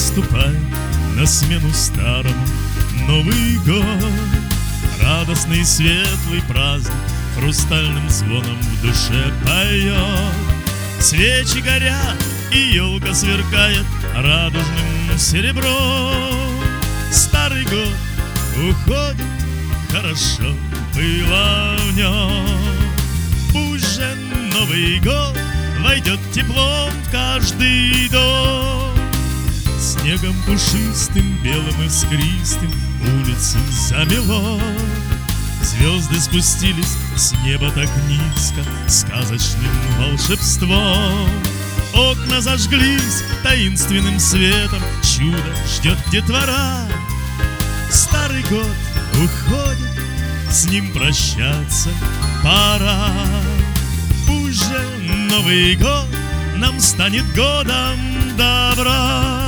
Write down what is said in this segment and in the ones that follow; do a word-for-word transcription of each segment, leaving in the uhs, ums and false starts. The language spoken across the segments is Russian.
наступает на смену старому Новый год. Радостный светлый праздник хрустальным звоном в душе поет. Свечи горят и елка сверкает радужным серебром. Старый год уходит, хорошо было в нем. Пусть же Новый год войдет теплом в каждый дом. Снегом пушистым, белым искристым улицы замело. Звезды спустились с неба так низко сказочным волшебством. Окна зажглись таинственным светом, чудо ждет детвора. Старый год уходит, с ним прощаться пора. Пусть же Новый год нам станет годом добра.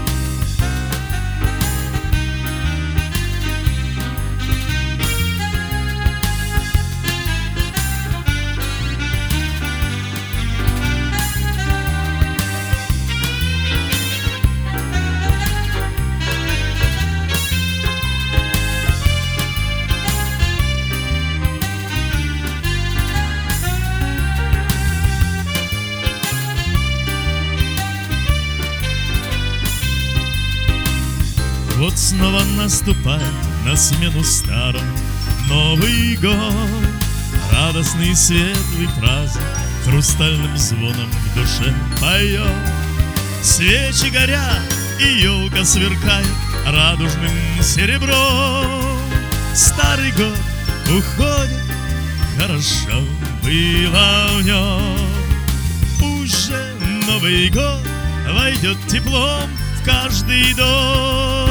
Вот снова наступает на смену старому Новый год. Радостный светлый праздник хрустальным звоном в душе поет. Свечи горят и елка сверкает радужным серебром. Старый год уходит, хорошо было в нем. Пусть же Новый год войдет теплом в каждый дом.